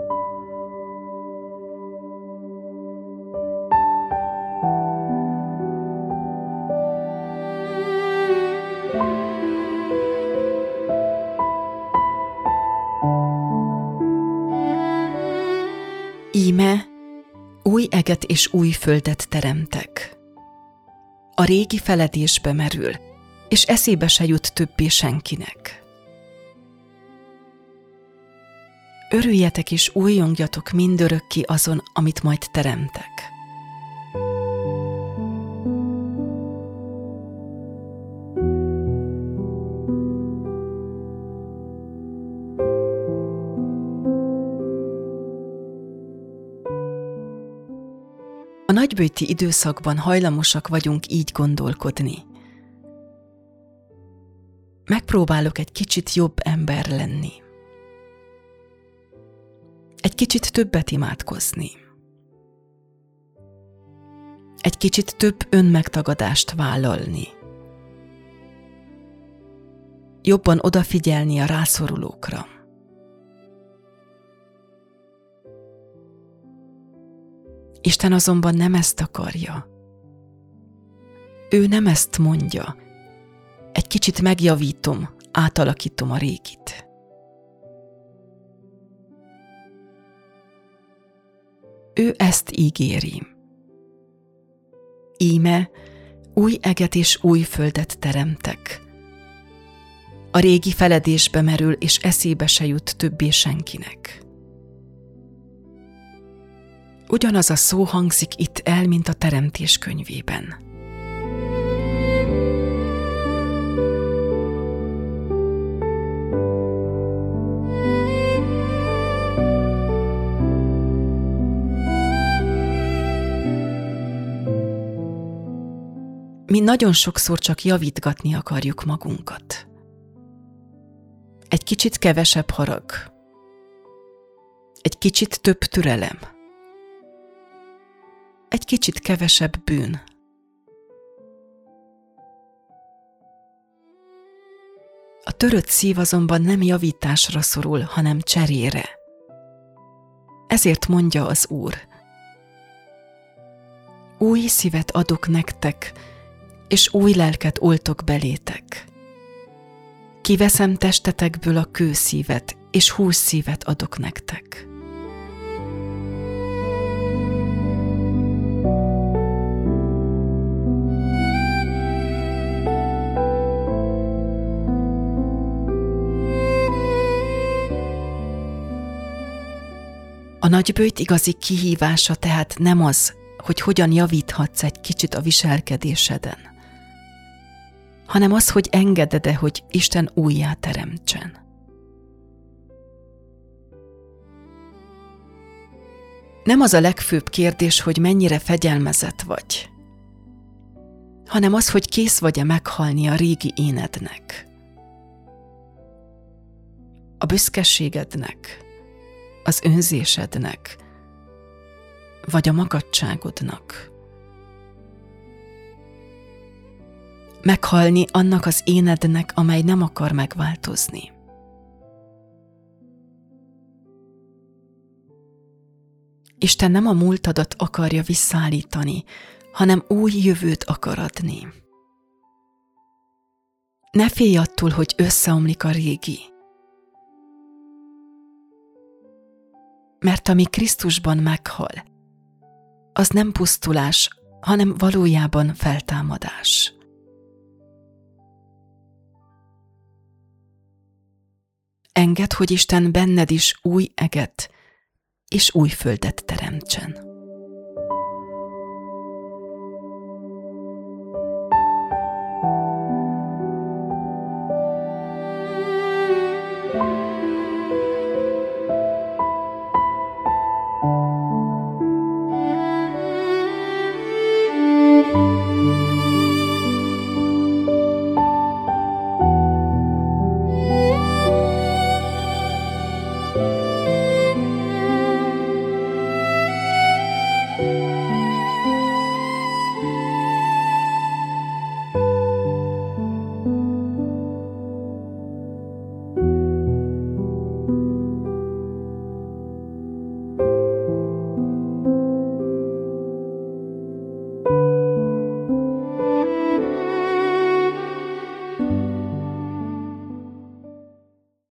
Íme, új eget és új földet teremtek. A régi feledésbe merül, és eszébe se jut többé senkinek. Örüljetek és újjongjatok mindörökké azon, amit majd teremtek. A nagyböjti időszakban hajlamosak vagyunk így gondolkodni. Megpróbálok egy kicsit jobb ember lenni. Egy kicsit többet imádkozni. Egy kicsit több önmegtagadást vállalni. Jobban odafigyelni a rászorulókra. Isten azonban nem ezt akarja. Ő nem ezt mondja. Egy kicsit megjavítom, átalakítom a régit. Ő ezt ígéri. Íme, új eget és új földet teremtek. A régi feledésbe merül, és eszébe se jut többé senkinek. Ugyanaz a szó hangzik itt el, mint a Teremtés könyvében. Mi nagyon sokszor csak javítgatni akarjuk magunkat. Egy kicsit kevesebb harag. Egy kicsit több türelem. Egy kicsit kevesebb bűn. A törött szív azonban nem javításra szorul, hanem cserére. Ezért mondja az Úr: új szívet adok nektek, és új lelket oltok belétek. Kiveszem testetekből a kőszívet, és hússzívet adok nektek. A nagyböjt igazi kihívása tehát nem az, hogy hogyan javíthatsz egy kicsit a viselkedéseden, hanem az, hogy engeded-e, hogy Isten újjá teremtsen. Nem az a legfőbb kérdés, hogy mennyire fegyelmezett vagy, hanem az, hogy kész vagy-e meghalni a régi énednek, a büszkeségednek, az önzésednek, vagy a makadságodnak. Meghalni annak az énednek, amely nem akar megváltozni. Isten nem a múltadat akarja visszaállítani, hanem új jövőt akar adni. Ne félj attól, hogy összeomlik a régi. Mert ami Krisztusban meghal, az nem pusztulás, hanem valójában feltámadás. Engedd, hogy Isten benned is új eget és új földet teremtsen.